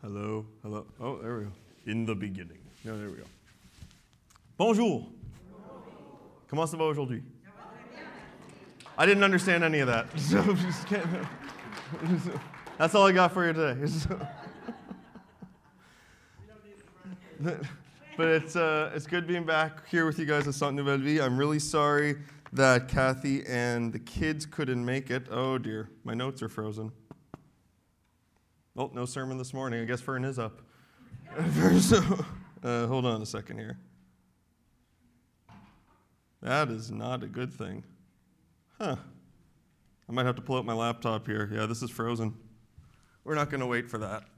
Hello, hello. Oh, there we go. In the beginning. No, there we go. Bonjour. Comment ça va aujourd'hui? I didn't understand any of that. So just that's all I got for you today. But it's good being back here with you guys at Sainte Nouvelle Vie. I'm really sorry that Kathy and the kids couldn't make it. Oh dear, my notes are frozen. Oh, no sermon this morning. I guess Fern is up. Hold on a second here. That is not a good thing. Huh. I might have to pull out my laptop here. Yeah, this is frozen. We're not going to wait for that.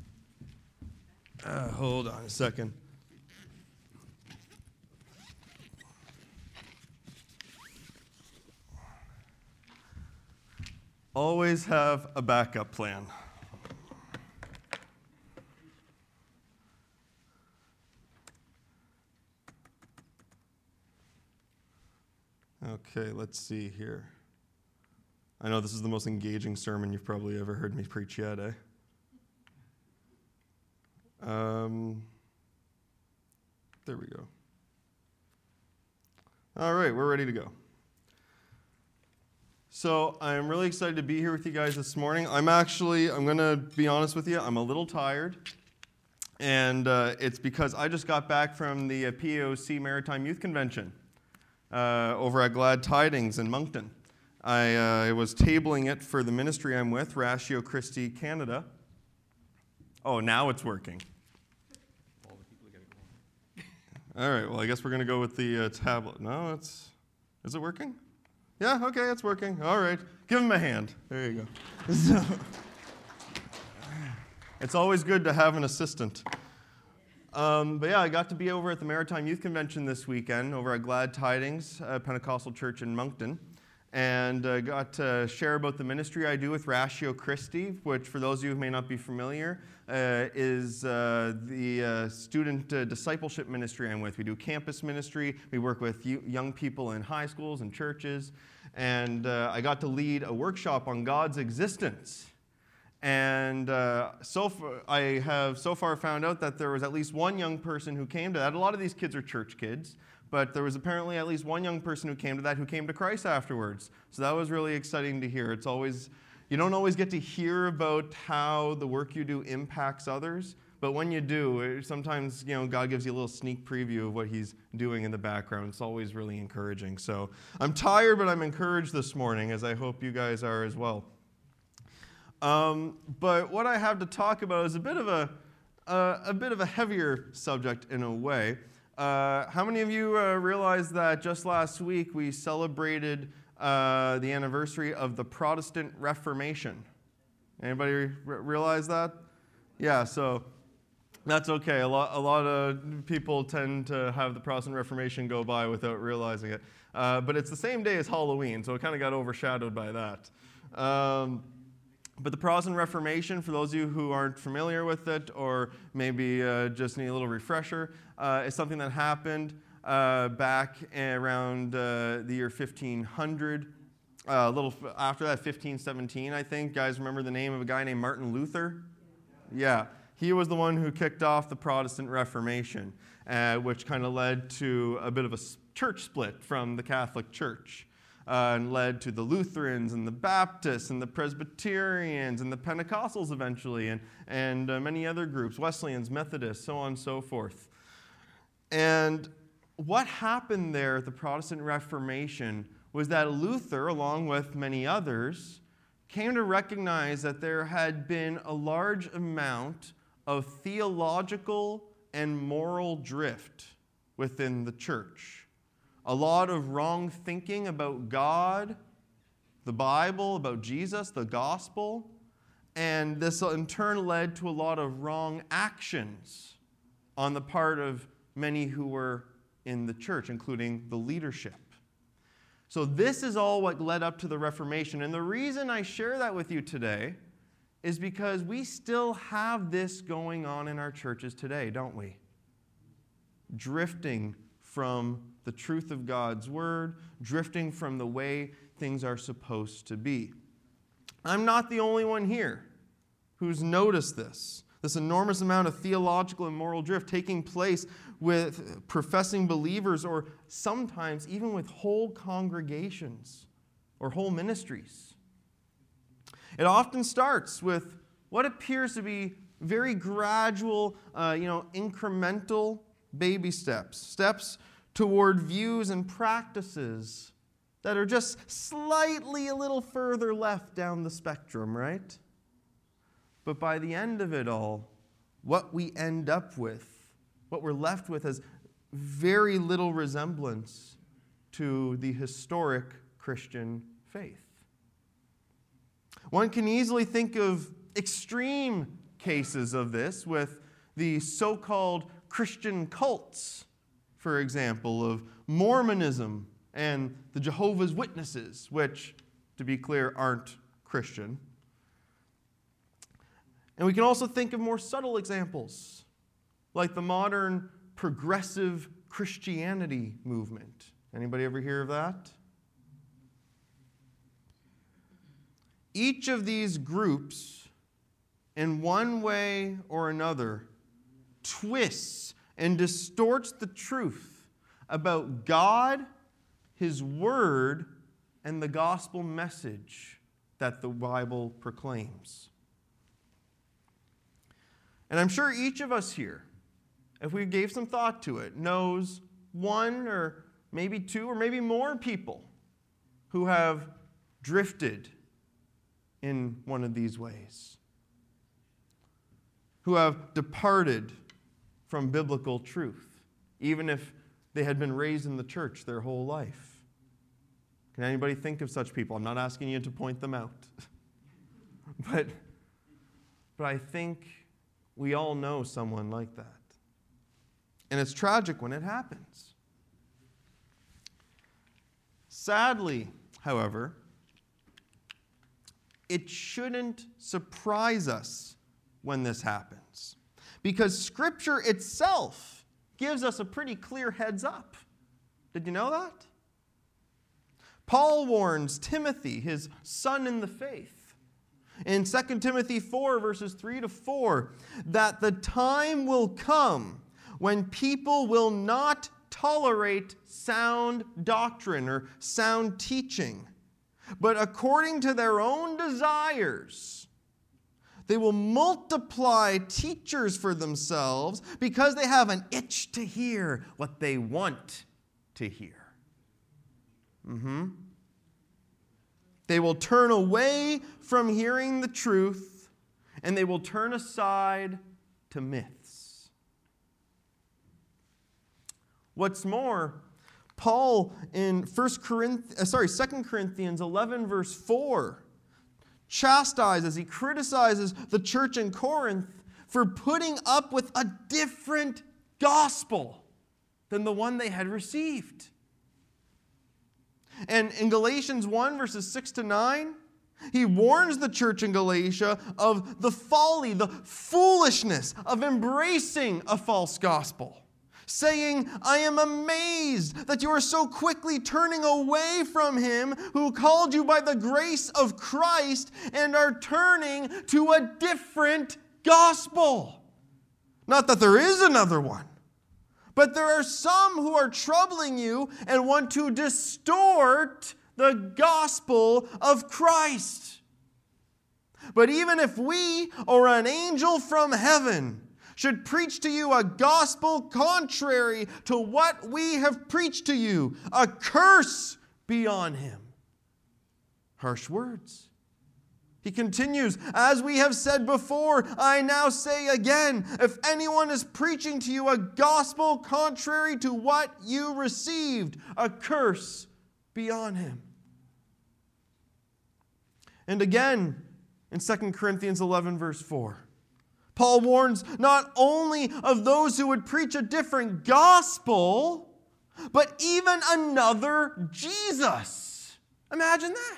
Hold on a second. Always have a backup plan. Okay, let's see here. I know this is the most engaging sermon you've probably ever heard me preach yet, eh? There we go. All right, we're ready to go. So I'm really excited to be here with you guys this morning. I'm going to be honest with you, I'm a little tired. And it's because I just got back from the PAOC Maritime Youth Convention over at Glad Tidings in Moncton. I was tabling it for the ministry I'm with, Ratio Christi Canada. Oh, now it's working. All right, well, I guess we're going to go with the tablet. No, is it working? Yeah, okay, it's working. All right, give him a hand. There you go. It's always good to have an assistant. But yeah, I got to be over at the Maritime Youth Convention this weekend over at Glad Tidings Pentecostal Church in Moncton, and got to share about the ministry I do with Ratio Christi, which for those of you who may not be familiar, is the student discipleship ministry I'm with. We do campus ministry. We work with young people in high schools and churches, and I got to lead a workshop on God's existence. And I have so far found out that there was at least one young person who came to that. A lot of these kids are church kids, but there was apparently at least one young person who came to that who came to Christ afterwards. So that was really exciting to hear. It's always, you don't always get to hear about how the work you do impacts others, but when you do, sometimes God gives you a little sneak preview of what He's doing in the background. It's always really encouraging. So I'm tired, but I'm encouraged this morning, as I hope you guys are as well. But what I have to talk about is a bit of a heavier subject in a way. How many of you realize that just last week we celebrated the anniversary of the Protestant Reformation? Anybody realize that? Yeah, so that's okay. A lot of people tend to have the Protestant Reformation go by without realizing it. But it's the same day as Halloween, so it kind of got overshadowed by that. But the Protestant Reformation, for those of you who aren't familiar with it or maybe just need a little refresher, is something that happened back around the year 1500. A little after that, 1517, I think. Guys remember the name of a guy named Martin Luther? Yeah. He was the one who kicked off the Protestant Reformation, which kind of led to a bit of a church split from the Catholic Church. And led to the Lutherans and the Baptists and the Presbyterians and the Pentecostals eventually, and many other groups, Wesleyans, Methodists, so on and so forth. And what happened there at the Protestant Reformation was that Luther, along with many others, came to recognize that there had been a large amount of theological and moral drift within the church. A lot of wrong thinking about God, the Bible, about Jesus, the gospel, and this in turn led to a lot of wrong actions on the part of many who were in the church, including the leadership. So this is all what led up to the Reformation, and the reason I share that with you today is because we still have this going on in our churches today, don't we? Drifting from the truth of God's word, drifting from the way things are supposed to be. I'm not the only one here who's noticed this. This enormous amount of theological and moral drift taking place with professing believers, or sometimes even with whole congregations or whole ministries. It often starts with what appears to be very gradual, incremental baby steps. Steps toward views and practices that are just slightly a little further left down the spectrum, right? But by the end of it all, what we end up with, what we're left with, has very little resemblance to the historic Christian faith. One can easily think of extreme cases of this with the so-called Christian cults, for example, of Mormonism and the Jehovah's Witnesses, which, to be clear, aren't Christian. And we can also think of more subtle examples, like the modern progressive Christianity movement. Anybody ever hear of that? Each of these groups, in one way or another, twists and distorts the truth about God, His Word, and the gospel message that the Bible proclaims. And I'm sure each of us here, if we gave some thought to it, knows one or maybe two or maybe more people who have drifted in one of these ways, who have departed from biblical truth, even if they had been raised in the church their whole life. Can anybody think of such people? I'm not asking you to point them out. but I think we all know someone like that. And it's tragic when it happens. Sadly, however, it shouldn't surprise us when this happens, because Scripture itself gives us a pretty clear heads up. Did you know that? Paul warns Timothy, his son in the faith, in 2 Timothy 4, verses 3 to 4, that the time will come when people will not tolerate sound doctrine or sound teaching, but according to their own desires, they will multiply teachers for themselves because they have an itch to hear what they want to hear. They will turn away from hearing the truth, and they will turn aside to myths. What's more, Paul in 2 Corinthians 11, verse 4, chastises, he criticizes the church in Corinth for putting up with a different gospel than the one they had received. And in Galatians 1, verses 6 to 9, he warns the church in Galatia of the folly, the foolishness of embracing a false gospel, saying, I am amazed that you are so quickly turning away from Him who called you by the grace of Christ and are turning to a different gospel. Not that there is another one, but there are some who are troubling you and want to distort the gospel of Christ. But even if we or an angel from heaven should preach to you a gospel contrary to what we have preached to you, a curse be on him. Harsh words. He continues, as we have said before, I now say again, if anyone is preaching to you a gospel contrary to what you received, a curse be on him. And again, in 2 Corinthians 11, verse 4, Paul warns not only of those who would preach a different gospel, but even another Jesus. Imagine that.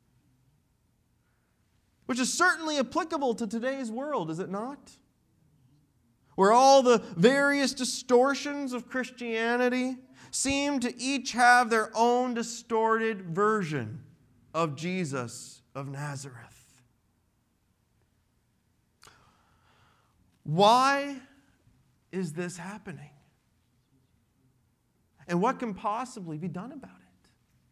Which is certainly applicable to today's world, is it not? Where all the various distortions of Christianity seem to each have their own distorted version of Jesus of Nazareth. Why is this happening? And what can possibly be done about it?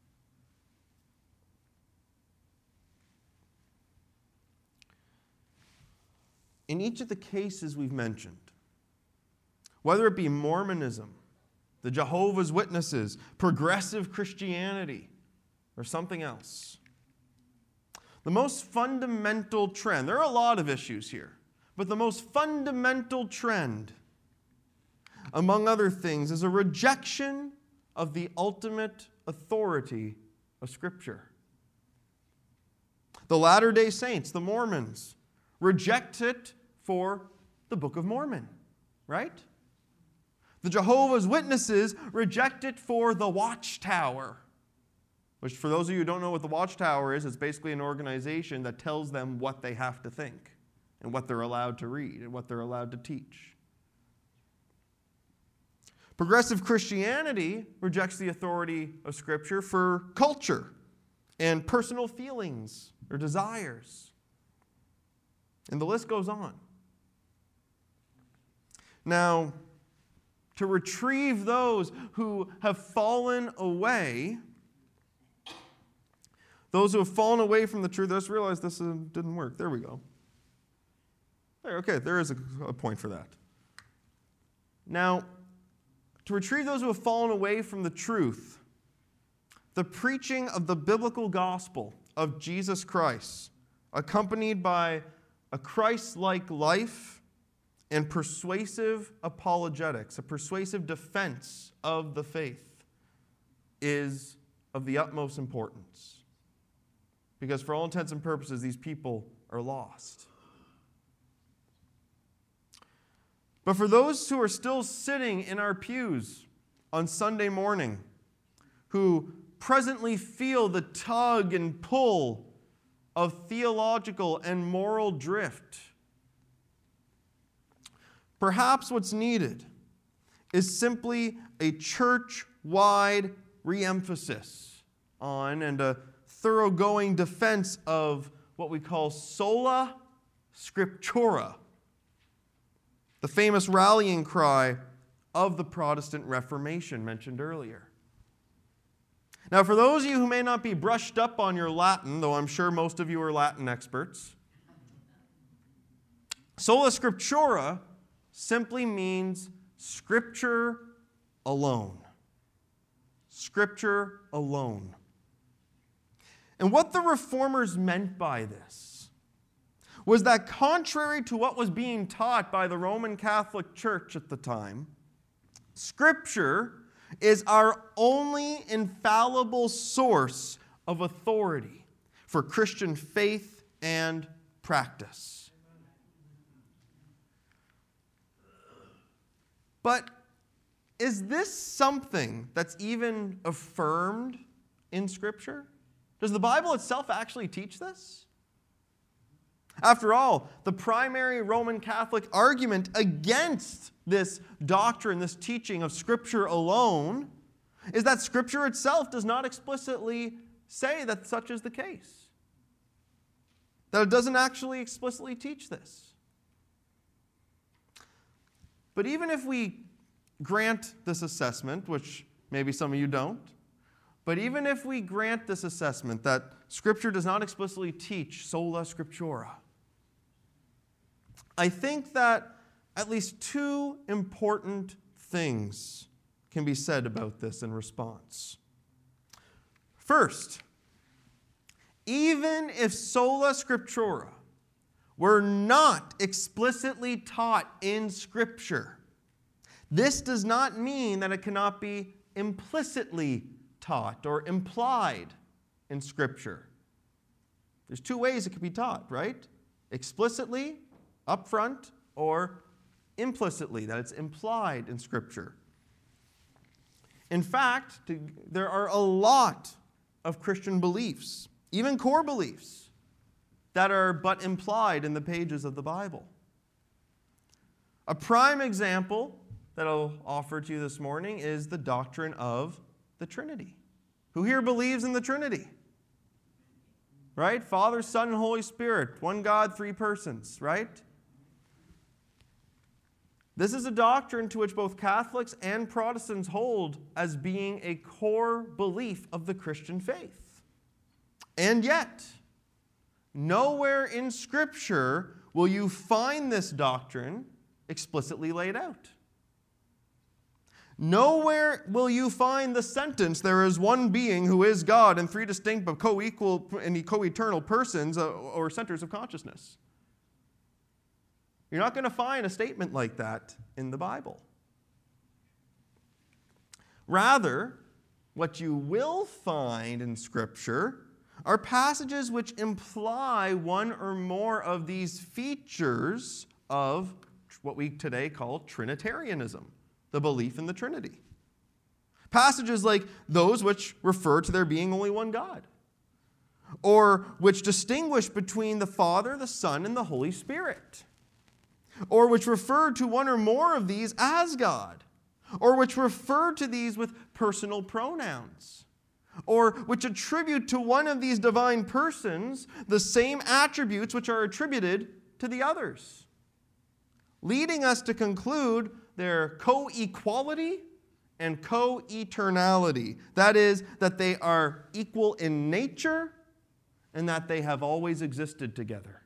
In each of the cases we've mentioned, whether it be Mormonism, the Jehovah's Witnesses, progressive Christianity, or something else, the most fundamental trend, there are a lot of issues here, but the most fundamental trend, among other things, is a rejection of the ultimate authority of Scripture. The Latter-day Saints, the Mormons, reject it for the Book of Mormon, right? The Jehovah's Witnesses reject it for the Watchtower, which, for those of you who don't know what the Watchtower is, it's basically an organization that tells them what they have to think and what they're allowed to read and what they're allowed to teach. Progressive Christianity rejects the authority of Scripture for culture and personal feelings or desires. And the list goes on. Now, to retrieve those who have fallen away, those who have fallen away from the truth, let's realize this didn't work. There we go. Okay, there is a point for that. Now, to retrieve those who have fallen away from the truth, the preaching of the biblical gospel of Jesus Christ, accompanied by a Christ-like life and persuasive apologetics, a persuasive defense of the faith, is of the utmost importance. Because for all intents and purposes, these people are lost. But for those who are still sitting in our pews on Sunday morning, who presently feel the tug and pull of theological and moral drift, perhaps what's needed is simply a church-wide re-emphasis on and a thoroughgoing defense of what we call sola scriptura, the famous rallying cry of the Protestant Reformation mentioned earlier. Now, for those of you who may not be brushed up on your Latin, though I'm sure most of you are Latin experts, sola scriptura simply means Scripture alone. Scripture alone. And what the Reformers meant by this was that contrary to what was being taught by the Roman Catholic Church at the time, Scripture is our only infallible source of authority for Christian faith and practice. But is this something that's even affirmed in Scripture? Does the Bible itself actually teach this? After all, the primary Roman Catholic argument against this doctrine, this teaching of Scripture alone, is that Scripture itself does not explicitly say that such is the case. That it doesn't actually explicitly teach this. But even if we grant this assessment, which maybe some of you don't, but even if we grant this assessment that Scripture does not explicitly teach sola scriptura, I think that at least two important things can be said about this in response. First, even if sola scriptura were not explicitly taught in Scripture, this does not mean that it cannot be implicitly taught or implied in Scripture. There's two ways it can be taught, right? Explicitly, up front, or implicitly, that it's implied in Scripture. In fact, there are a lot of Christian beliefs, even core beliefs, that are but implied in the pages of the Bible. A prime example that I'll offer to you this morning is the doctrine of the Trinity. Who here believes in the Trinity? Right? Father, Son, and Holy Spirit. One God, three persons, right? This is a doctrine to which both Catholics and Protestants hold as being a core belief of the Christian faith. And yet, nowhere in Scripture will you find this doctrine explicitly laid out. Nowhere will you find the sentence, "There is one being who is God and three distinct but co-equal and co-eternal persons or centers of consciousness." You're not going to find a statement like that in the Bible. Rather, what you will find in Scripture are passages which imply one or more of these features of what we today call Trinitarianism, the belief in the Trinity. Passages like those which refer to there being only one God, or which distinguish between the Father, the Son, and the Holy Spirit, or which refer to one or more of these as God, or which refer to these with personal pronouns, or which attribute to one of these divine persons the same attributes which are attributed to the others, leading us to conclude their co-equality and co-eternality. That is, that they are equal in nature and that they have always existed together.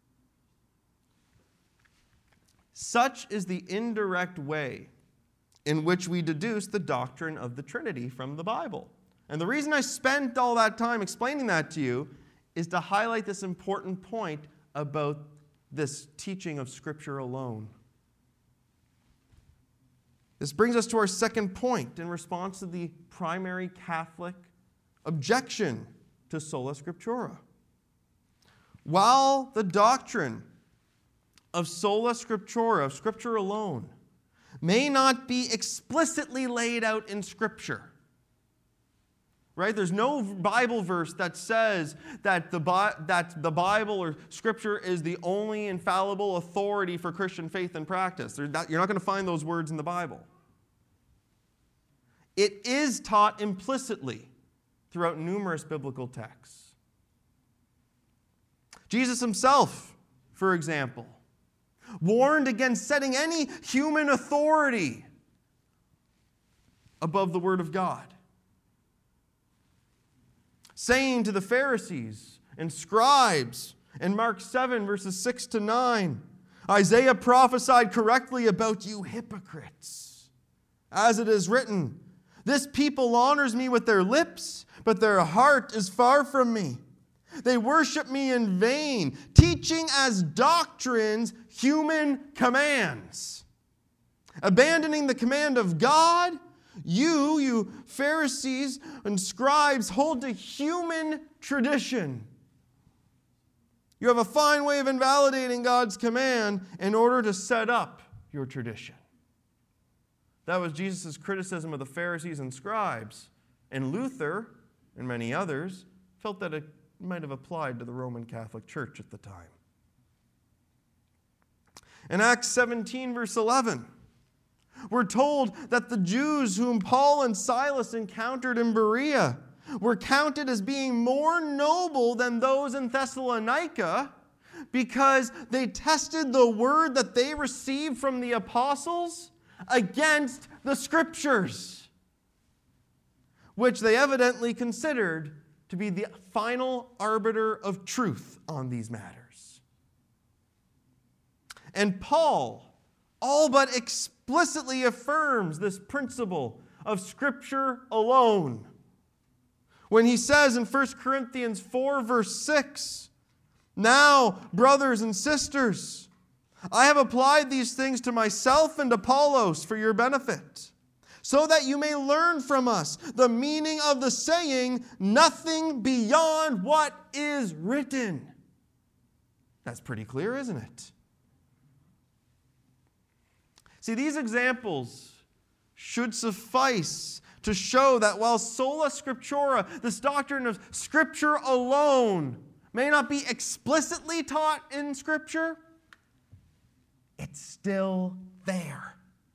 Such is the indirect way in which we deduce the doctrine of the Trinity from the Bible. And the reason I spent all that time explaining that to you is to highlight this important point about this teaching of Scripture alone. This brings us to our second point in response to the primary Catholic objection to sola scriptura. While the doctrine of sola scriptura, of Scripture alone, may not be explicitly laid out in Scripture, right? There's no Bible verse that says that the Bible or Scripture is the only infallible authority for Christian faith and practice. You're not going to find those words in the Bible. It is taught implicitly throughout numerous biblical texts. Jesus himself, for example, warned against setting any human authority above the Word of God, saying to the Pharisees and scribes in Mark 7, verses 6 to 9, "Isaiah prophesied correctly about you hypocrites, as it is written, 'This people honors me with their lips, but their heart is far from me. They worship me in vain, teaching as doctrines human commands. Abandoning the command of God, you Pharisees and scribes, hold to human tradition. You have a fine way of invalidating God's command in order to set up your tradition.'" That was Jesus' criticism of the Pharisees and scribes. And Luther, and many others, felt that it might have applied to the Roman Catholic Church at the time. In Acts 17, verse 11, we're told that the Jews whom Paul and Silas encountered in Berea were counted as being more noble than those in Thessalonica because they tested the word that they received from the apostles against the Scriptures, which they evidently considered to be the final arbiter of truth on these matters. And Paul all but explicitly affirms this principle of Scripture alone when he says in 1 Corinthians 4, verse 6, "Now, brothers and sisters, I have applied these things to myself and Apollos for your benefit, so that you may learn from us the meaning of the saying, 'Nothing beyond what is written.'" That's pretty clear, isn't it? See, these examples should suffice to show that while sola scriptura, this doctrine of Scripture alone, may not be explicitly taught in Scripture, it's still there.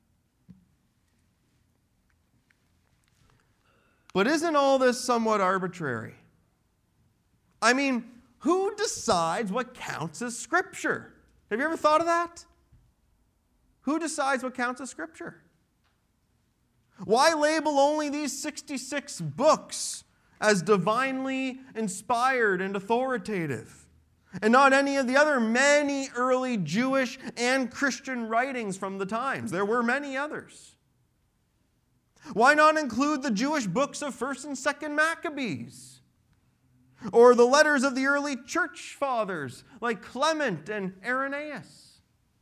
But isn't all this somewhat arbitrary? I mean, who decides what counts as Scripture? Have you ever thought of that? Who decides what counts as Scripture? Why label only these 66 books as divinely inspired and authoritative, and not any of the other many early Jewish and Christian writings from the times? There were many others. Why not include the Jewish books of 1st and 2nd Maccabees? Or the letters of the early church fathers like Clement and Irenaeus?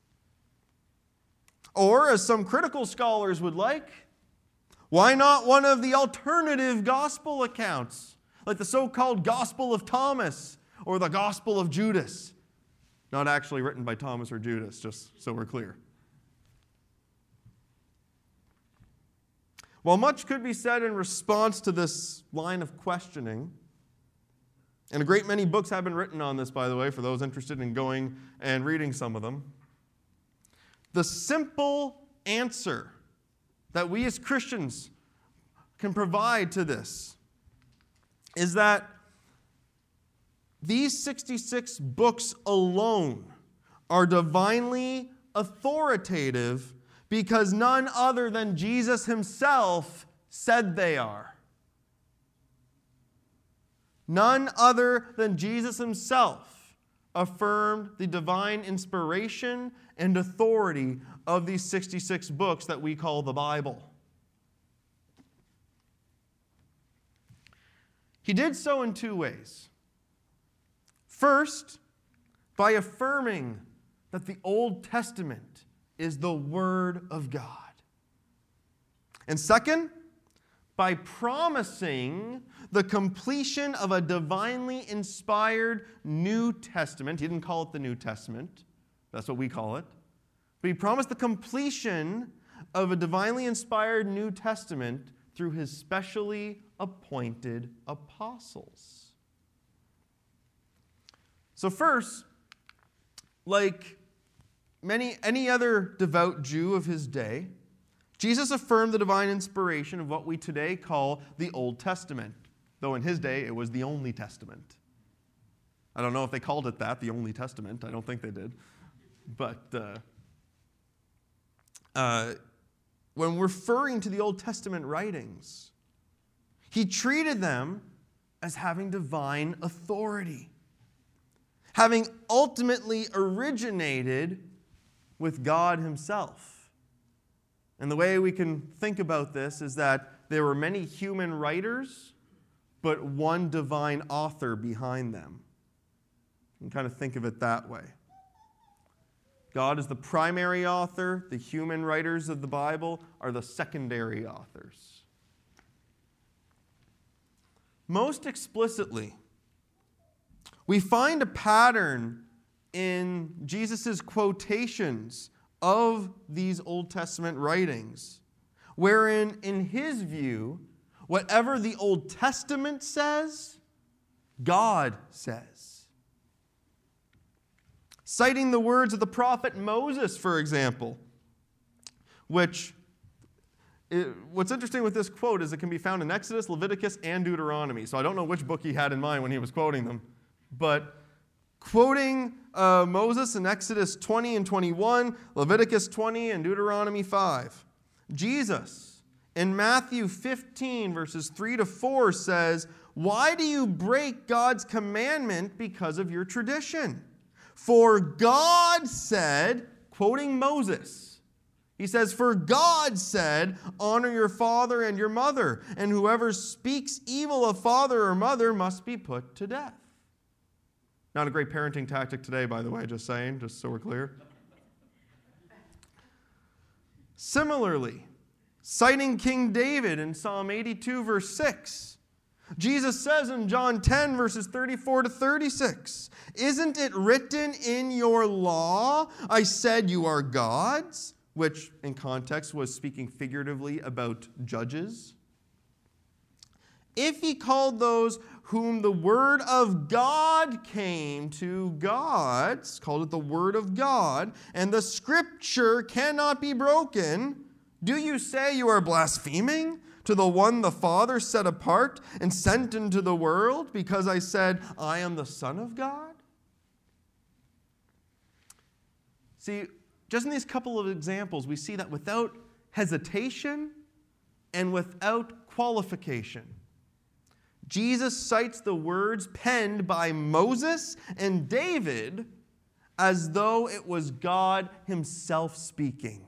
Or, as some critical scholars would like, why not one of the alternative gospel accounts, like the so-called Gospel of Thomas or the Gospel of Judas? Not actually written by Thomas or Judas, just so we're clear. While much could be said in response to this line of questioning, and a great many books have been written on this, by the way, for those interested in going and reading some of them, the simple answer that we as Christians can provide to this is that these 66 books alone are divinely authoritative because none other than Jesus himself said they are. None other than Jesus himself affirmed the divine inspiration and authority of these 66 books that we call the Bible. He did so in two ways. First, by affirming that the Old Testament is the Word of God. And second, by promising the completion of a divinely inspired New Testament. He didn't call it the New Testament. That's what we call it. But he promised the completion of a divinely inspired New Testament through his specially appointed apostles. So first, like any other devout Jew of his day, Jesus affirmed the divine inspiration of what we today call the Old Testament, though in his day it was the only Testament. I don't know if they called it that, the only Testament. I don't think they did. But when referring to the Old Testament writings, he treated them as having divine authority, having ultimately originated with God himself. And the way we can think about this is that there were many human writers, but one divine author behind them. You can kind of think of it that way. God is the primary author. The human writers of the Bible are the secondary authors. Most explicitly, we find a pattern in Jesus' quotations of these Old Testament writings, wherein, in his view, whatever the Old Testament says, God says. Citing the words of the prophet Moses, for example, what's interesting with this quote is it can be found in Exodus, Leviticus, and Deuteronomy. So I don't know which book he had in mind when he was quoting them. But quoting Moses in Exodus 20 and 21, Leviticus 20, and Deuteronomy 5. Jesus, in Matthew 15, verses 3 to 4, says, "Why do you break God's commandment because of your tradition? For God said," quoting Moses, he says, "For God said, honor your father and your mother, and whoever speaks evil of father or mother must be put to death." Not a great parenting tactic today, by the way, just saying, just so we're clear. Similarly, citing King David in Psalm 82, verse 6, Jesus says in John 10, verses 34 to 36, "Isn't it written in your law, I said you are gods?" Which, in context, was speaking figuratively about judges. "If he called those whom the word of God came to gods," called it the word of God, "and the scripture cannot be broken, do you say you are blaspheming to the one the Father set apart and sent into the world because I said, I am the Son of God?" See, just in these couple of examples, we see that without hesitation and without qualification, Jesus cites the words penned by Moses and David as though it was God himself speaking.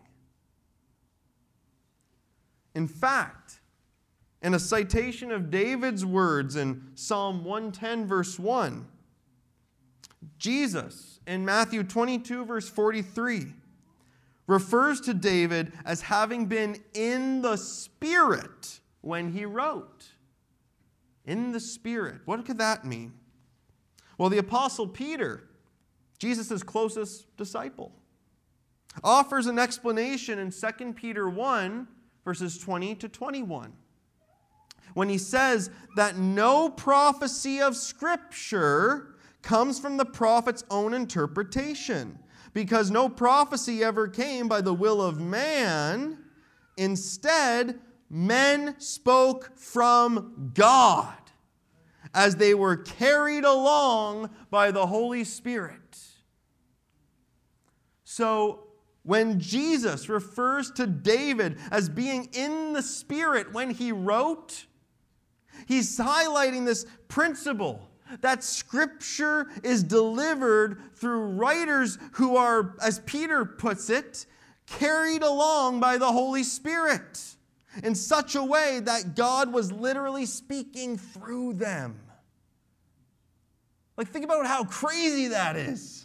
In fact, in a citation of David's words in Psalm 110, verse 1, Jesus, in Matthew 22, verse 43, refers to David as having been in the Spirit when he wrote. In the Spirit. What could that mean? Well, the Apostle Peter, Jesus' closest disciple, offers an explanation in 2 Peter 1, verses 20 to 21, when he says that no prophecy of Scripture comes from the prophet's own interpretation, because no prophecy ever came by the will of man. Instead, men spoke from God as they were carried along by the Holy Spirit. So, when Jesus refers to David as being in the Spirit when he wrote, he's highlighting this principle that Scripture is delivered through writers who are, as Peter puts it, carried along by the Holy Spirit in such a way that God was literally speaking through them. Like, think about how crazy that is.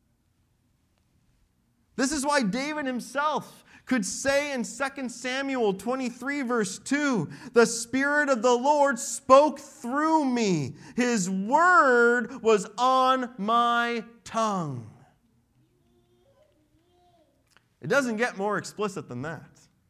This is why David himself could say in 2 Samuel 23, verse 2, "The Spirit of the Lord spoke through me. His word was on my tongue." It doesn't get more explicit than that.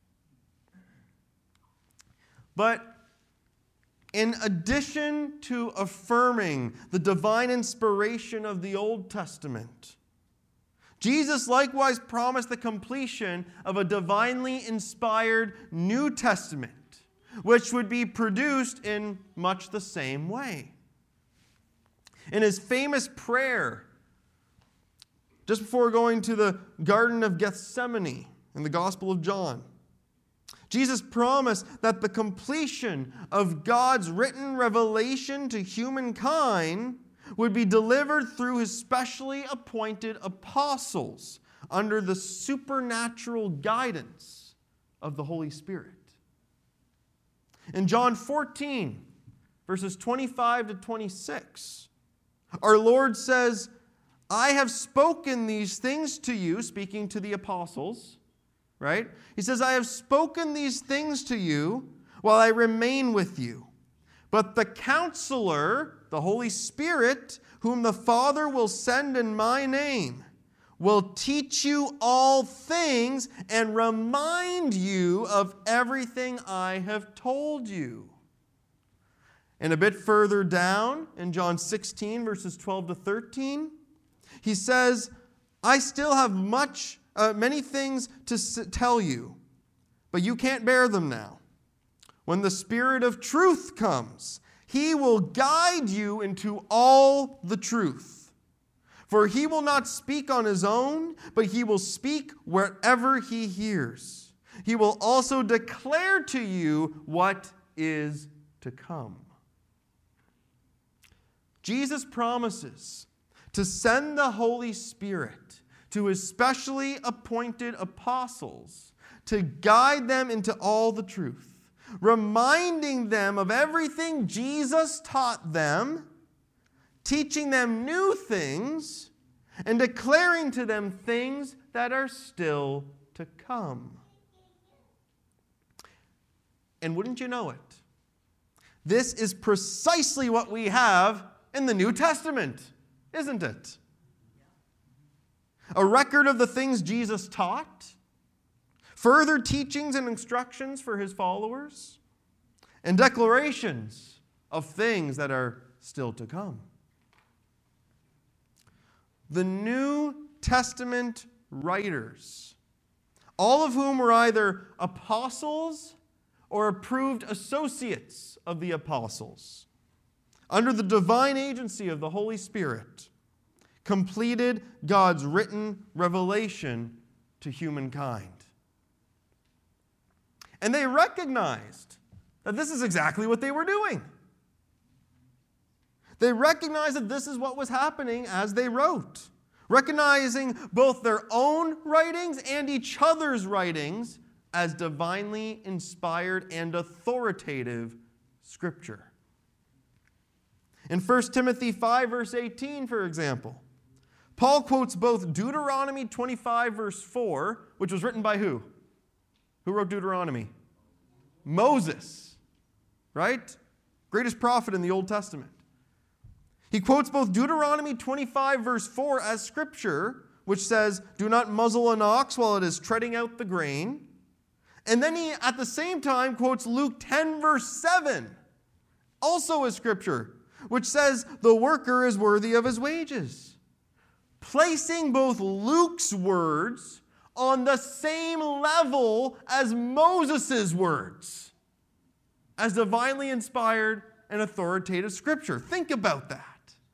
But in addition to affirming the divine inspiration of the Old Testament, Jesus likewise promised the completion of a divinely inspired New Testament, which would be produced in much the same way. In his famous prayer, just before going to the Garden of Gethsemane in the Gospel of John, Jesus promised that the completion of God's written revelation to humankind would be delivered through his specially appointed apostles under the supernatural guidance of the Holy Spirit. In John 14, verses 25 to 26, our Lord says, "I have spoken these things to you," speaking to the apostles, right? He says, "I have spoken these things to you while I remain with you. But the Counselor, the Holy Spirit, whom the Father will send in my name, will teach you all things and remind you of everything I have told you." And a bit further down in John 16, verses 12 to 13, he says, "I still have many things to tell you, but you can't bear them now. When the Spirit of truth comes, he will guide you into all the truth. For he will not speak on his own, but he will speak wherever he hears. He will also declare to you what is to come." Jesus promises to send the Holy Spirit to his specially appointed apostles to guide them into all the truth, reminding them of everything Jesus taught them, teaching them new things, and declaring to them things that are still to come. And wouldn't you know it, this is precisely what we have in the New Testament, isn't it? A record of the things Jesus taught, further teachings and instructions for his followers, and declarations of things that are still to come. The New Testament writers, all of whom were either apostles or approved associates of the apostles, under the divine agency of the Holy Spirit, completed God's written revelation to humankind. And they recognized that this is exactly what they were doing. They recognized that this is what was happening as they wrote, recognizing both their own writings and each other's writings as divinely inspired and authoritative Scripture. In 1 Timothy 5, verse 18, for example, Paul quotes both Deuteronomy 25, verse 4, which was written by who? Who wrote Deuteronomy? Moses, right? Greatest prophet in the Old Testament. He quotes both Deuteronomy 25, verse 4 as Scripture, which says, "Do not muzzle an ox while it is treading out the grain." And then he, at the same time, quotes Luke 10, verse 7, also as Scripture, which says, "The worker is worthy of his wages," placing both Luke's words on the same level as Moses' words, as divinely inspired and authoritative Scripture. Think about that.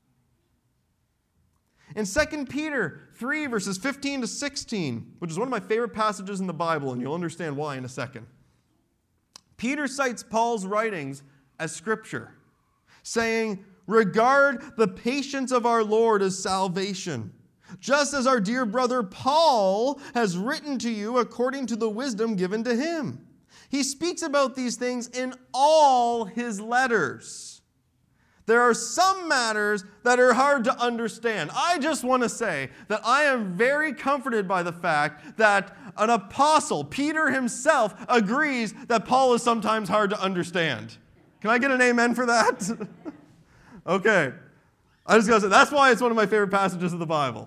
In 2 Peter 3, verses 15 to 16, which is one of my favorite passages in the Bible, and you'll understand why in a second, Peter cites Paul's writings as Scripture, saying, "Regard the patience of our Lord as salvation, just as our dear brother Paul has written to you according to the wisdom given to him. He speaks about these things in all his letters." There are some matters that are hard to understand. I just want to say that I am very comforted by the fact that an apostle, Peter himself, agrees that Paul is sometimes hard to understand. Can I get an amen for that? Okay. I just got to say, that's why it's one of my favorite passages of the Bible.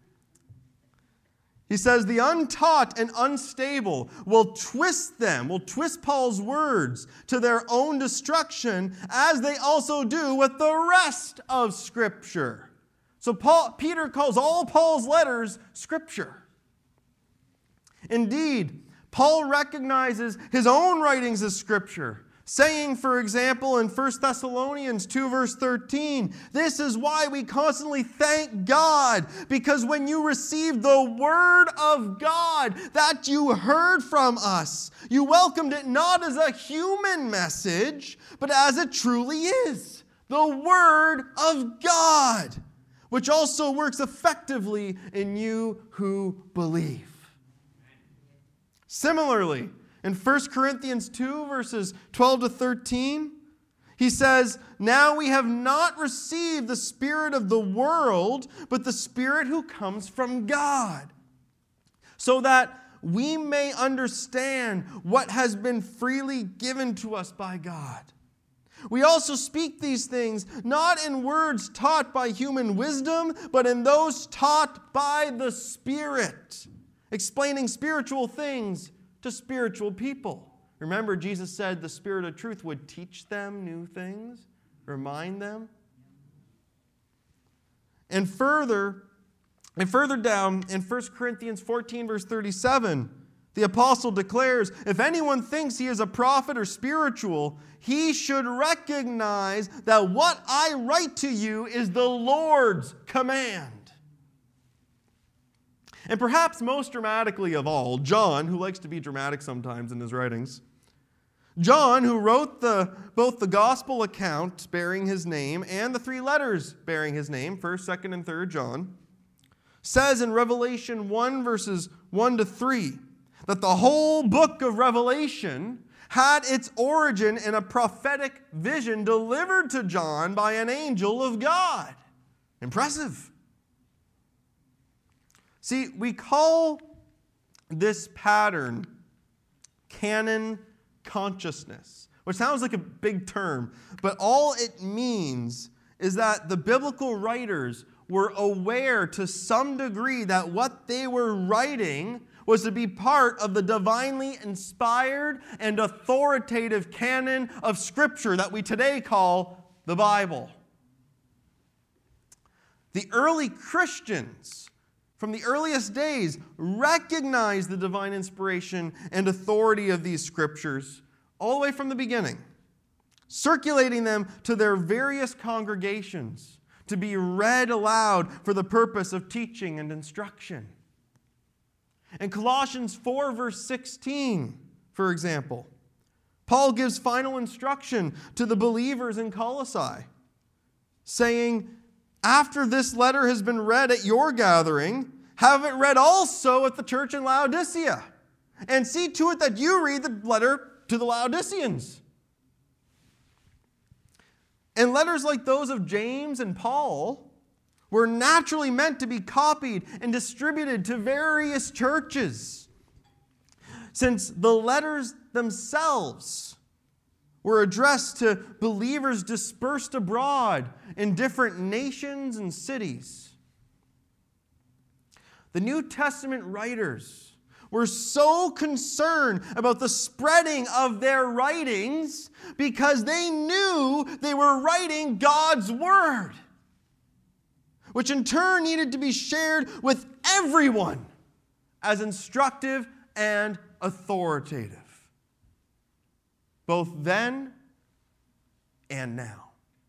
He says, "The untaught and unstable will twist Paul's words to their own destruction, as they also do with the rest of Scripture." So Peter calls all Paul's letters Scripture. Indeed, Paul recognizes his own writings as Scripture, saying, for example, in 1 Thessalonians 2, verse 13, "This is why we constantly thank God, because when you received the Word of God that you heard from us, you welcomed it not as a human message, but as it truly is, the Word of God, which also works effectively in you who believe." Similarly, in 1 Corinthians 2, verses 12 to 13, he says, "Now we have not received the spirit of the world, but the Spirit who comes from God, so that we may understand what has been freely given to us by God. We also speak these things not in words taught by human wisdom, but in those taught by the Spirit, explaining spiritual things to spiritual people." Remember, Jesus said the Spirit of truth would teach them new things, remind them. And further down in 1 Corinthians 14, verse 37, the apostle declares, "If anyone thinks he is a prophet or spiritual, he should recognize that what I write to you is the Lord's command." And perhaps most dramatically of all, John, who likes to be dramatic sometimes in his writings, John, who wrote both the gospel account bearing his name and the three letters bearing his name, 1st, 2nd, and 3rd John, says in Revelation 1, verses 1 to 3, that the whole book of Revelation had its origin in a prophetic vision delivered to John by an angel of God. Impressive. See, we call this pattern canon consciousness, which sounds like a big term, but all it means is that the biblical writers were aware to some degree that what they were writing was to be part of the divinely inspired and authoritative canon of Scripture that we today call the Bible. The early Christians from the earliest days recognized the divine inspiration and authority of these Scriptures all the way from the beginning, circulating them to their various congregations to be read aloud for the purpose of teaching and instruction. In Colossians 4, verse 16, for example, Paul gives final instruction to the believers in Colossae, saying, after this letter has been read at your gathering, have it read also at the church in Laodicea, and see to it that you read the letter to the Laodiceans. And letters like those of James and Paul were naturally meant to be copied and distributed to various churches, since the letters themselves were addressed to believers dispersed abroad in different nations and cities. The New Testament writers were so concerned about the spreading of their writings because they knew they were writing God's Word, which in turn needed to be shared with everyone as instructive and authoritative, both then and now.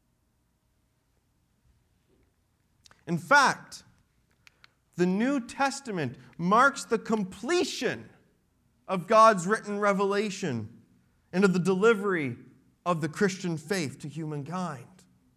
In fact, the New Testament marks the completion of God's written revelation and of the delivery of the Christian faith to humankind.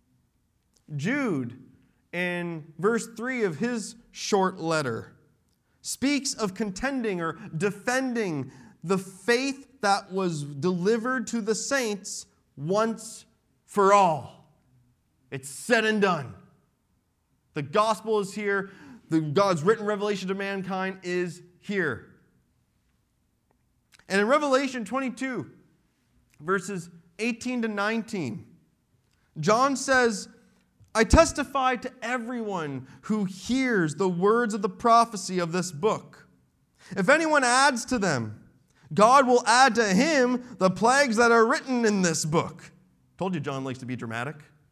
Jude, in verse 3 of his short letter, speaks of contending or defending the faith that was delivered to the saints once for all. It's said and done. The gospel is here. God's written revelation to mankind is here. And in Revelation 22, verses 18 to 19, John says, I testify to everyone who hears the words of the prophecy of this book. If anyone adds to them, God will add to him the plagues that are written in this book. Told you John likes to be dramatic.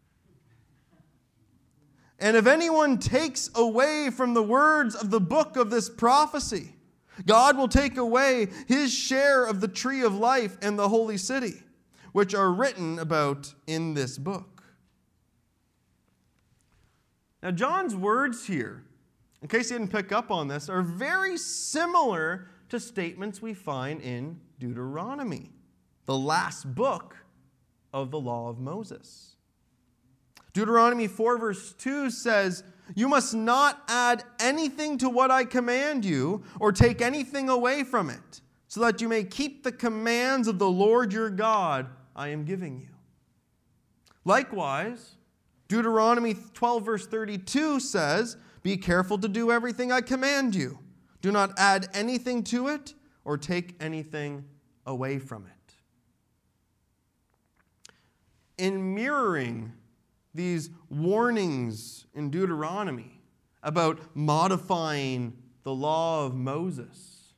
And if anyone takes away from the words of the book of this prophecy, God will take away his share of the tree of life and the holy city, which are written about in this book. Now, John's words here, in case you didn't pick up on this, are very similar to statements we find in Deuteronomy, the last book of the law of Moses. Deuteronomy 4 verse 2 says, you must not add anything to what I command you or take anything away from it, so that you may keep the commands of the Lord your God I am giving you. Likewise, Deuteronomy 12 verse 32 says, be careful to do everything I command you. Do not add anything to it or take anything away from it. In mirroring these warnings in Deuteronomy about modifying the law of Moses,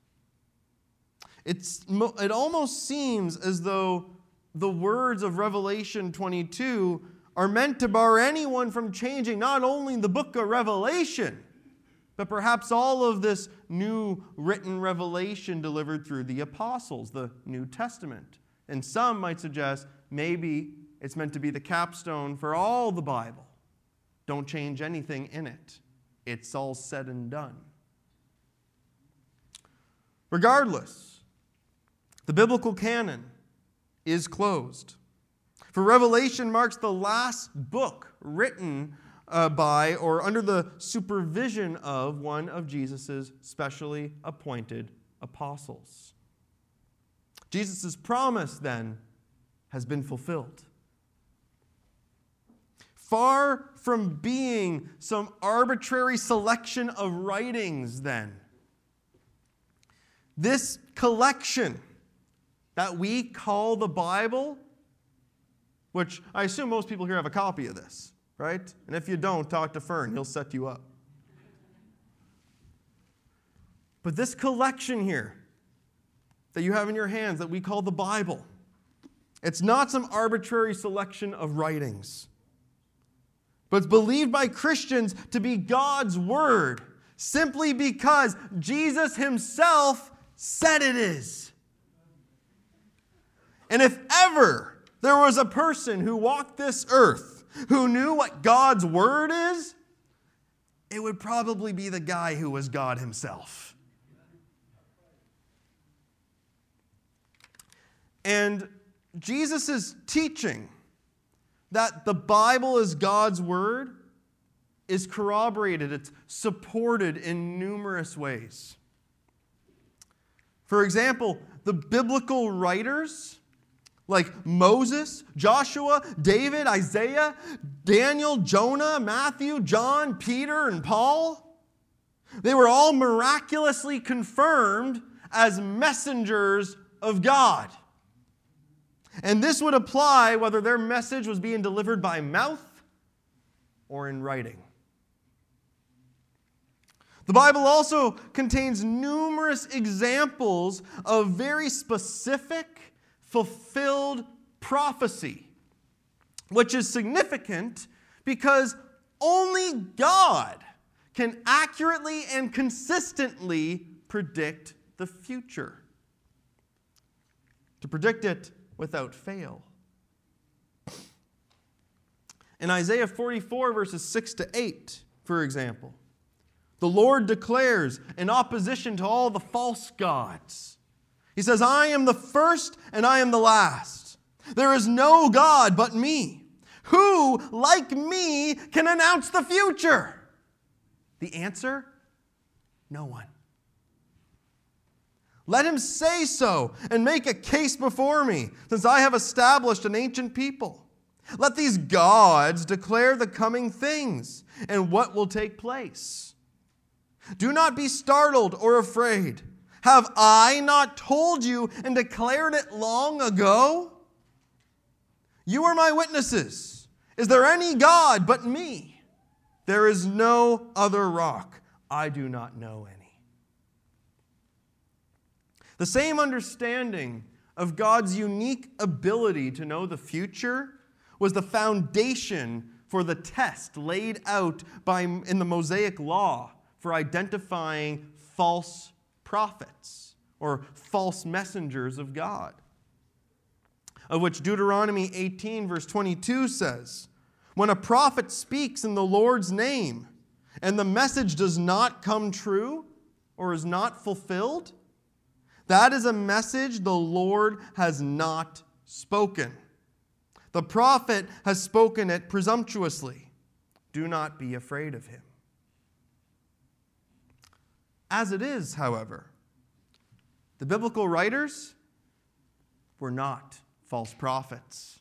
it almost seems as though the words of Revelation 22 are meant to bar anyone from changing not only the book of Revelation, but perhaps all of this new written revelation delivered through the apostles, the New Testament. And some might suggest maybe it's meant to be the capstone for all the Bible. Don't change anything in it. It's all said and done. Regardless, the biblical canon is closed. For Revelation marks the last book written by or under the supervision of one of Jesus' specially appointed apostles. Jesus' promise, then, has been fulfilled. Far from being some arbitrary selection of writings, then, this collection that we call the Bible, which I assume most people here have a copy of this, right? And if you don't, talk to Fern. He'll set you up. But this collection here that you have in your hands that we call the Bible, it's not some arbitrary selection of writings, but it's believed by Christians to be God's Word simply because Jesus himself said it is. And if ever there was a person who walked this earth who knew what God's Word is, it would probably be the guy who was God himself. And Jesus' teaching that the Bible is God's Word is corroborated. It's supported in numerous ways. For example, the biblical writers like Moses, Joshua, David, Isaiah, Daniel, Jonah, Matthew, John, Peter, and Paul, they were all miraculously confirmed as messengers of God. And this would apply whether their message was being delivered by mouth or in writing. The Bible also contains numerous examples of very specific, fulfilled prophecy, which is significant because only God can accurately and consistently predict the future. To predict it without fail. In Isaiah 44, verses 6 to 8, for example, the Lord declares in opposition to all the false gods. He says, I am the first and I am the last. There is no God but me. Who, like me, can announce the future? The answer? No one. Let him say so and make a case before me, since I have established an ancient people. Let these gods declare the coming things and what will take place. Do not be startled or afraid. Have I not told you and declared it long ago? You are my witnesses. Is there any God but me? There is no other rock. I do not know any. The same understanding of God's unique ability to know the future was the foundation for the test laid out in the Mosaic Law for identifying false prophets or false messengers of God, of which Deuteronomy 18, verse 22 says, when a prophet speaks in the Lord's name and the message does not come true or is not fulfilled, that is a message the Lord has not spoken. The prophet has spoken it presumptuously. Do not be afraid of him. As it is, however, the biblical writers were not false prophets.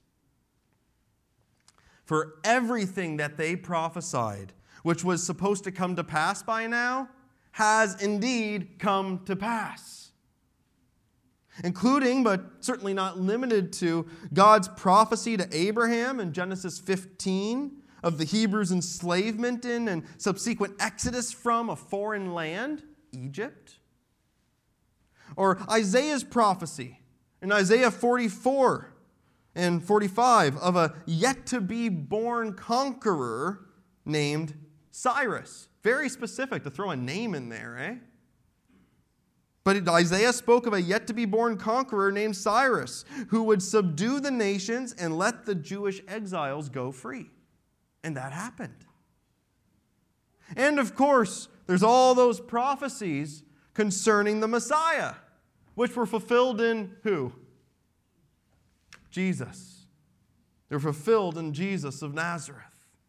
For everything that they prophesied, which was supposed to come to pass by now, has indeed come to pass. Including, but certainly not limited to, God's prophecy to Abraham in Genesis 15 of the Hebrews' enslavement in and subsequent exodus from a foreign land, Egypt. Or Isaiah's prophecy in Isaiah 44 and 45 of a yet-to-be-born conqueror named Cyrus. Very specific to throw a name in there, eh? But Isaiah spoke of a yet-to-be-born conqueror named Cyrus who would subdue the nations and let the Jewish exiles go free. And that happened. And of course, there's all those prophecies concerning the Messiah, which were fulfilled in who? Jesus. They're fulfilled in Jesus of Nazareth.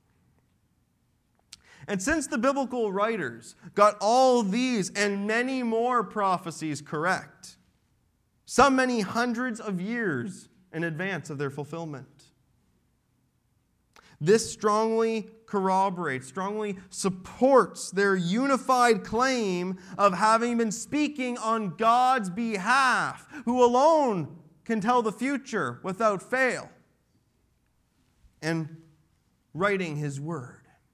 And since the biblical writers got all these and many more prophecies correct, some many hundreds of years in advance of their fulfillment, this strongly corroborates, strongly supports their unified claim of having been speaking on God's behalf, who alone can tell the future without fail, and writing His Word.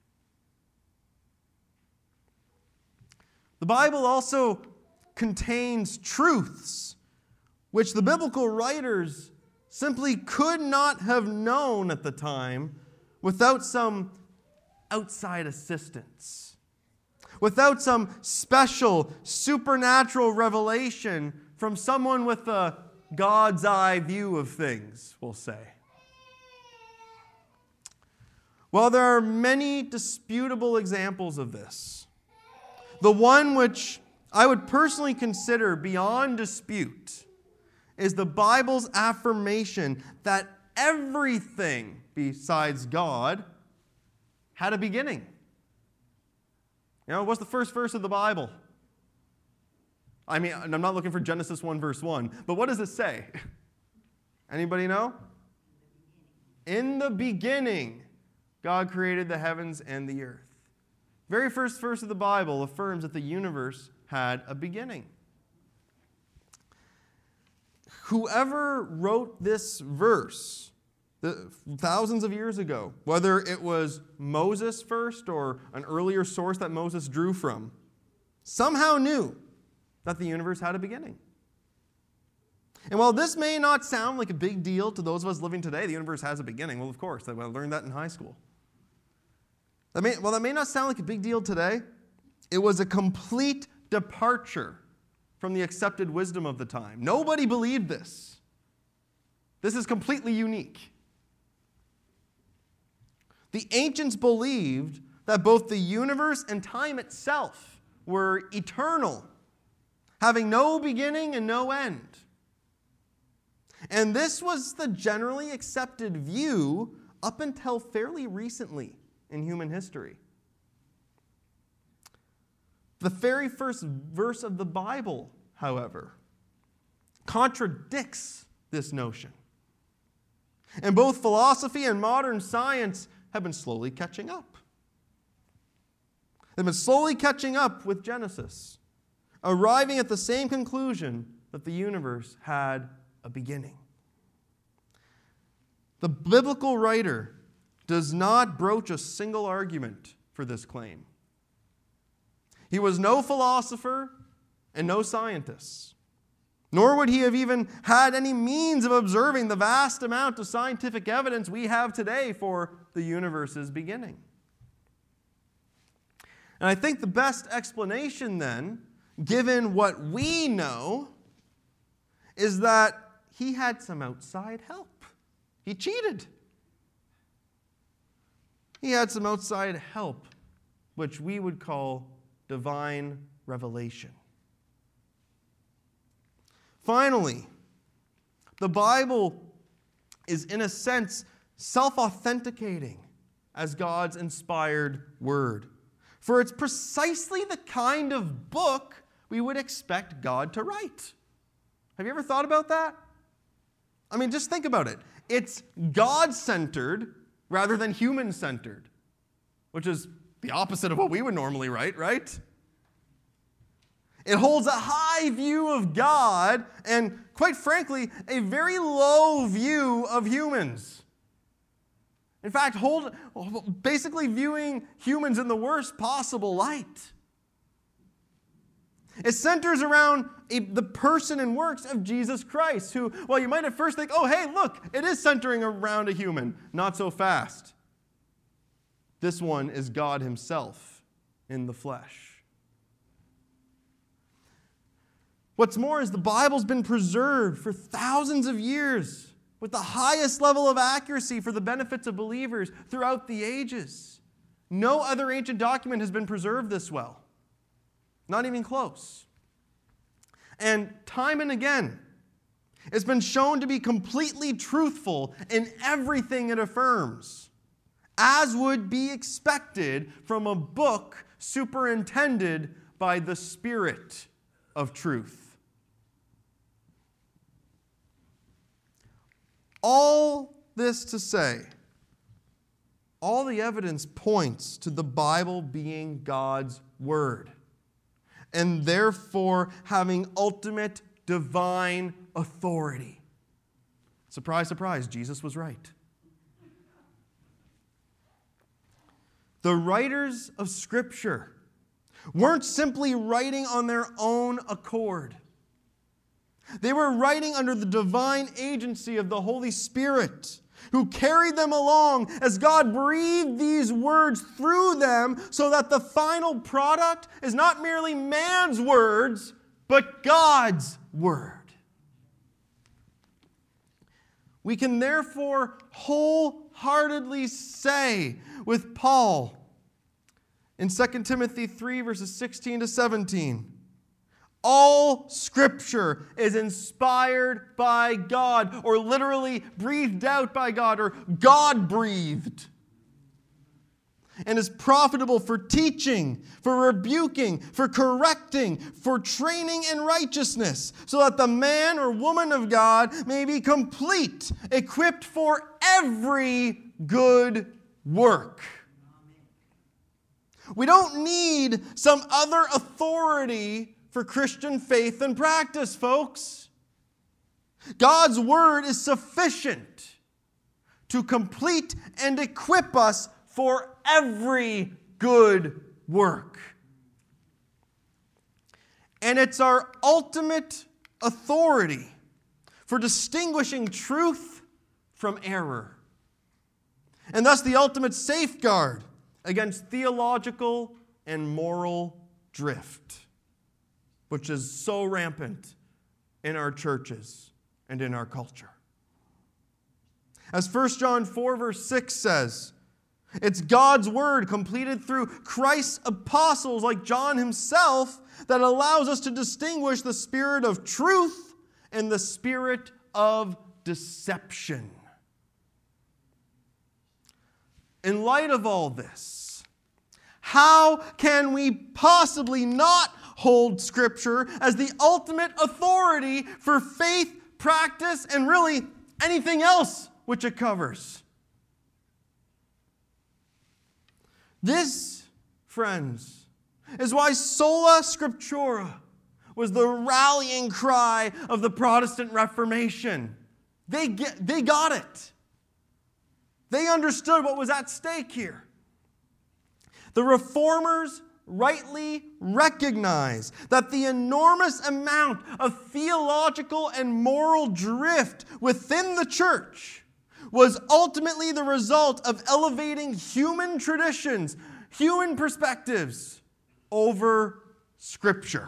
The Bible also contains truths which the biblical writers simply could not have known at the time without some outside assistance, without some special supernatural revelation from someone with a God's eye view of things, we'll say. While there are many disputable examples of this, the one which I would personally consider beyond dispute is the Bible's affirmation that everything besides God had a beginning. What's the first verse of the Bible? I mean, I'm not looking for Genesis 1 verse 1, but what does it say? Anybody know? In the beginning, God created the heavens and the earth. Very first verse of the Bible affirms that the universe had a beginning. Whoever wrote this verse thousands of years ago, whether it was Moses first or an earlier source that Moses drew from, somehow knew that the universe had a beginning. And while this may not sound like a big deal to those of us living today, the universe has a beginning. Well, of course, I learned that in high school. That may not sound like a big deal today, it was a complete departure from the accepted wisdom of the time. Nobody believed this. This is completely unique. The ancients believed that both the universe and time itself were eternal, having no beginning and no end. And this was the generally accepted view up until fairly recently in human history. The very first verse of the Bible, however, contradicts this notion. And both philosophy and modern science have been slowly catching up. They've been slowly catching up with Genesis, arriving at the same conclusion that the universe had a beginning. The biblical writer does not broach a single argument for this claim. He was no philosopher and no scientist, nor would he have even had any means of observing the vast amount of scientific evidence we have today for the universe's beginning. And I think the best explanation then, given what we know, is that he had some outside help. He cheated. He had some outside help, which we would call divine revelation. Finally, the Bible is, in a sense, self-authenticating as God's inspired word. For it's precisely the kind of book we would expect God to write. Have you ever thought about that? I mean, just think about it. It's God-centered rather than human-centered, which is the opposite of what we would normally write, right? It holds a high view of God and, quite frankly, a very low view of humans. In fact, basically viewing humans in the worst possible light. It centers around the person and works of Jesus Christ, who, well, you might at first think, oh, hey, look, it is centering around a human. Not so fast. This one is God himself in the flesh. What's more is the Bible's been preserved for thousands of years with the highest level of accuracy for the benefits of believers throughout the ages. No other ancient document has been preserved this well. Not even close. And time and again, it's been shown to be completely truthful in everything it affirms, as would be expected from a book superintended by the Spirit of truth. All this to say, all the evidence points to the Bible being God's Word, and therefore having ultimate divine authority. Surprise, surprise, Jesus was right. The writers of Scripture weren't simply writing on their own accord. They were writing under the divine agency of the Holy Spirit, who carried them along as God breathed these words through them so that the final product is not merely man's words, but God's word. We can therefore wholeheartedly say with Paul in 2 Timothy 3, verses 16 to 17, All Scripture is inspired by God, or literally breathed out by God, or God-breathed, and is profitable for teaching, for rebuking, for correcting, for training in righteousness, so that the man or woman of God may be complete, equipped for every good work. We don't need some other authority for Christian faith and practice, folks. God's Word is sufficient to complete and equip us for every good work. And it's our ultimate authority for distinguishing truth from error, and thus the ultimate safeguard against theological and moral drift, which is so rampant in our churches and in our culture. As 1 John 4 verse 6 says, it's God's Word completed through Christ's apostles like John himself that allows us to distinguish the spirit of truth and the spirit of deception. In light of all this, how can we possibly not hold Scripture as the ultimate authority for faith, practice, and really anything else which it covers? This, friends, is why sola scriptura was the rallying cry of the Protestant Reformation. They got it. They understood what was at stake here. The Reformers rightly recognize that the enormous amount of theological and moral drift within the church was ultimately the result of elevating human traditions, human perspectives over Scripture,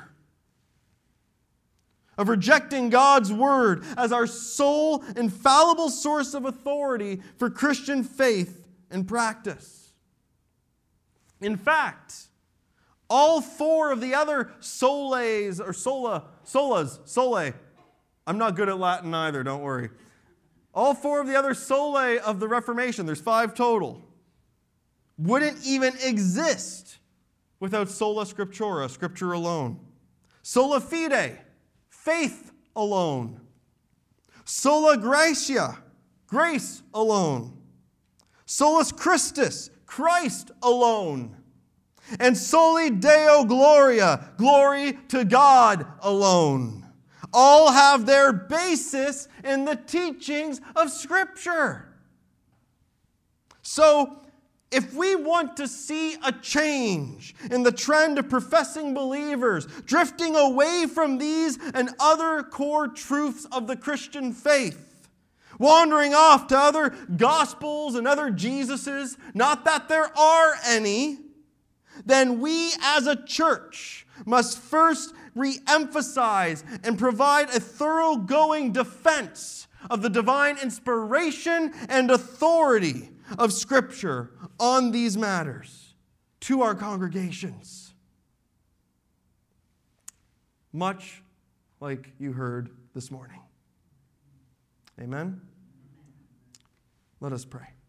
of rejecting God's Word as our sole infallible source of authority for Christian faith and practice. In fact, all four of the other solas, or solas, I'm not good at Latin either, don't worry. All four of the other solae of the Reformation, there's 5 total, wouldn't even exist without sola scriptura, Scripture alone. Sola fide, faith alone. Sola gratia, grace alone. Solus Christus, Christ alone. And soli Deo gloria, glory to God alone. All have their basis in the teachings of Scripture. So, if we want to see a change in the trend of professing believers drifting away from these and other core truths of the Christian faith, wandering off to other gospels and other Jesuses, not that there are any, then we as a church must first re-emphasize and provide a thoroughgoing defense of the divine inspiration and authority of Scripture on these matters to our congregations. Much like you heard this morning. Amen? Let us pray.